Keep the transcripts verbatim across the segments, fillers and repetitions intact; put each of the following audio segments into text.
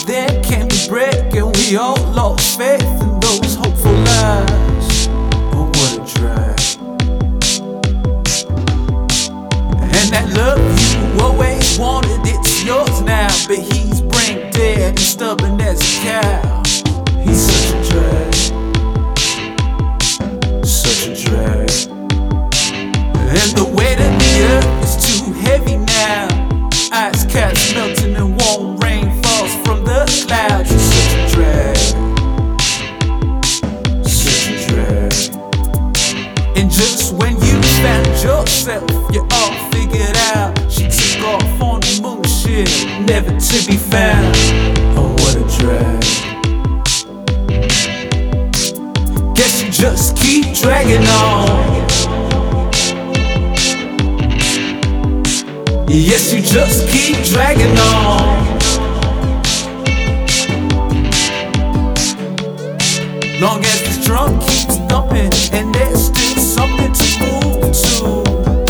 Then came the break and we all lost faith in those hopeful lies. Oh, what a drag. And that love you always wanted, it's yours now. But he's brain dead and stubborn as a cow. He's such a drag, such a drag. And the weight of the earth is too heavy now. Ice caps melting and warm rain falls from the clouds. You're such a drag, such a drag. And just when you found yourself, you're all figured out. She took off on the moon shit, never to be found. Oh, what a drag. Guess you just keep dragging on. Yes, you just keep dragging on. Long as this drum keeps thumping and there's still something to move to.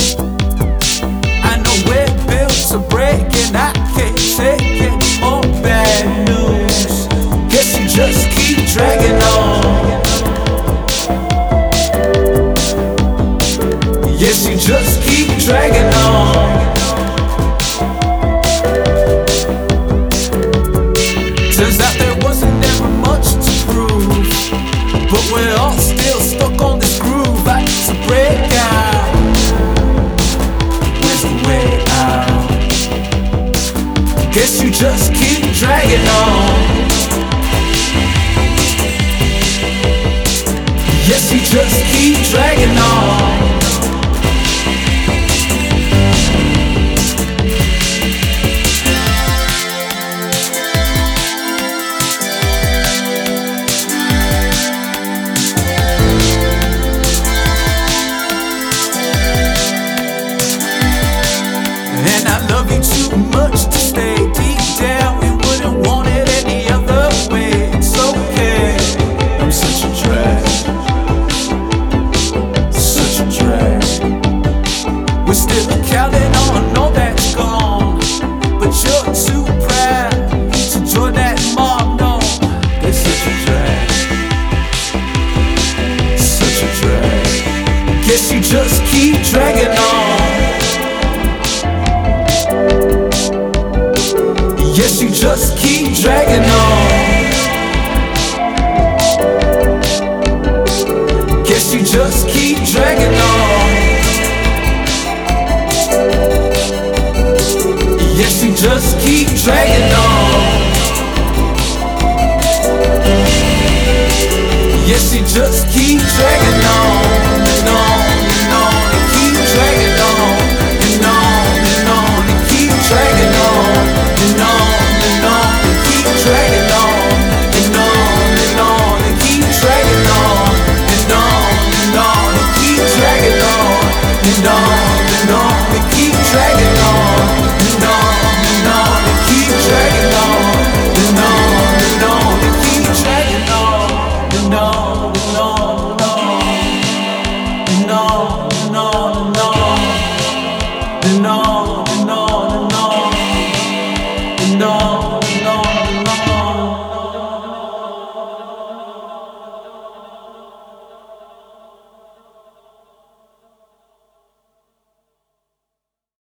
I know we're built to break and I can't take any more bad news. Guess you just keep dragging on. Yes, you just keep dragging on. Turns out there wasn't ever much to prove, but we're all still stuck on this groove. I need to break out. Where's the way out? Guess you just keep dragging on. Yes, you just keep dragging on. And I love you too much to stay deep down. We wouldn't want it any other way. It's okay. I'm such a drag, such a drag. We're still counting on all that's gone, but you're too proud to join that mob. No, it's such a drag, such a drag. Guess you just keep dragging on. Yes, you just keep dragging on. Guess you just keep dragging on. Yes, you just keep dragging on.